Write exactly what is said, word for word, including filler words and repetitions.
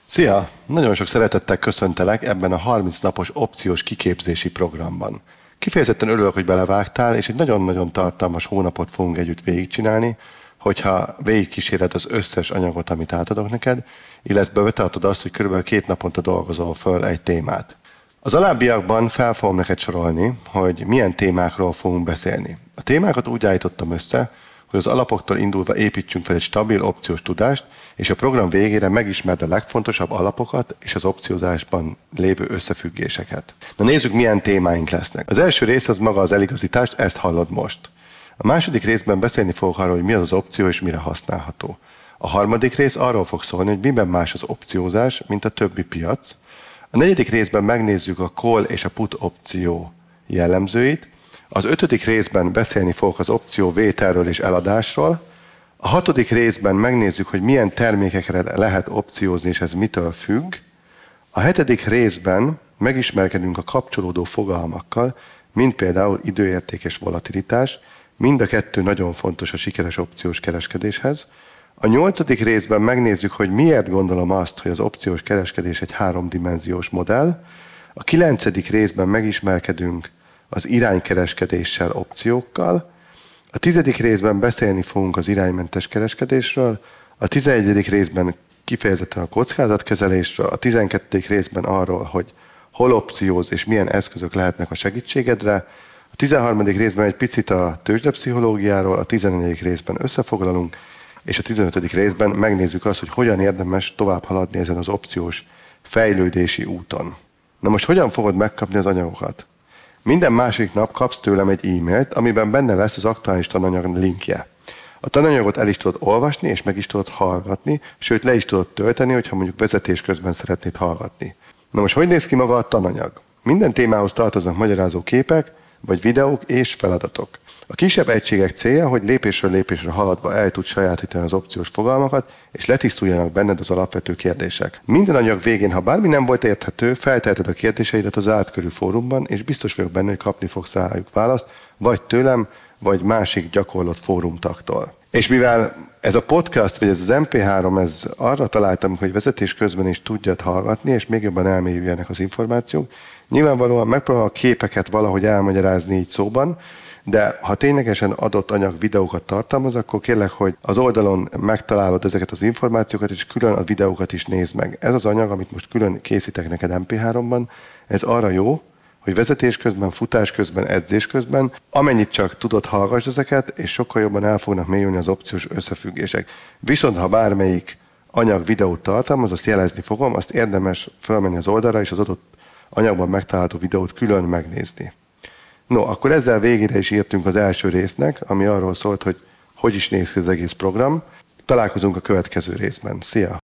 Szia! Nagyon sok szeretettel köszöntelek ebben a harminc napos opciós kiképzési programban. Kifejezetten örülök, hogy belevágtál, és egy nagyon-nagyon tartalmas hónapot fogunk együtt végigcsinálni, hogyha végigkíséred az összes anyagot, amit átadok neked, illetve betartod azt, hogy körülbelül két naponta dolgozol föl egy témát. Az alábbiakban fel fogom neked sorolni, hogy milyen témákról fogunk beszélni. A témákat úgy állítottam össze, hogy az alapoktól indulva építsünk fel egy stabil opciós tudást, és a program végére megismerd a legfontosabb alapokat és az opciózásban lévő összefüggéseket. Na nézzük, milyen témáink lesznek. Az első rész az maga az eligazítást, ezt hallod most. A második részben beszélni fogok arról, hogy mi az az opció és mire használható. A harmadik rész arról fog szólni, hogy miben más az opciózás, mint a többi piac. A negyedik részben megnézzük a call és a put opció jellemzőit. Az ötödik részben beszélni fogok az opció vételről és eladásról. A hatodik részben megnézzük, hogy milyen termékekre lehet opciózni, és ez mitől függ. A hetedik részben megismerkedünk a kapcsolódó fogalmakkal, mint például időérték és volatilitás. Mind a kettő nagyon fontos a sikeres opciós kereskedéshez. A nyolcadik részben megnézzük, hogy miért gondolom azt, hogy az opciós kereskedés egy háromdimenziós modell. A kilencedik részben megismerkedünk az iránykereskedéssel, opciókkal. A tizedik részben beszélni fogunk az iránymentes kereskedésről, a tizenegyedik részben kifejezetten a kockázatkezelésről, a tizenkettedik részben arról, hogy hol opcióz és milyen eszközök lehetnek a segítségedre, a tizenharmadik részben egy picit a tőzsdepszichológiáról, a tizennegyedik részben összefoglalunk, és a tizenötödik részben megnézzük azt, hogy hogyan érdemes tovább haladni ezen az opciós fejlődési úton. Na most hogyan fogod megkapni az anyagokat? Minden másik nap kapsz tőlem egy e-mailt, amiben benne lesz az aktuális tananyag linkje. A tananyagot el is tudod olvasni, és meg is tudod hallgatni, sőt le is tudod tölteni, hogyha mondjuk vezetés közben szeretnéd hallgatni. Na most hogy néz ki maga a tananyag? Minden témához tartoznak magyarázó képek, vagy videók és feladatok. A kisebb egységek célja, hogy lépésről lépésre haladva el tud sajátítani az opciós fogalmakat, és letisztuljanak benned az alapvető kérdések. Minden anyag végén, ha bármi nem volt érthető, felteheted a kérdéseidet az átkörű fórumban, és biztos vagyok benne, hogy kapni fogsz rájuk választ, vagy tőlem, vagy másik gyakorlott fórumtaktól. És mivel ez a podcast, vagy ez az em pé három, ez arra találtam, hogy vezetés közben is tudjad hallgatni, és még jobban elmélyüljenek az információk, nyilvánvalóan megpróbálom a képeket valahogy elmagyarázni így szóban, de ha ténylegesen adott anyag videókat tartalmaz, akkor kérlek, hogy az oldalon megtalálod ezeket az információkat, és külön a videókat is nézd meg. Ez az anyag, amit most külön készítek neked em pé háromban, ez arra jó, hogy vezetés közben, futás közben, edzés közben, amennyit csak tudod, hallgass ezeket, és sokkal jobban el fognak mélyülni az opciós összefüggések. Viszont ha bármelyik anyag videót tartalmaz, azt jelezni fogom, azt érdemes felmenni az oldalra, és az adott anyagban megtalálható videót külön megnézni. No, akkor ezzel végére is írtunk az első résznek, ami arról szólt, hogy hogy is néz ki az egész program. Találkozunk a következő részben. Szia!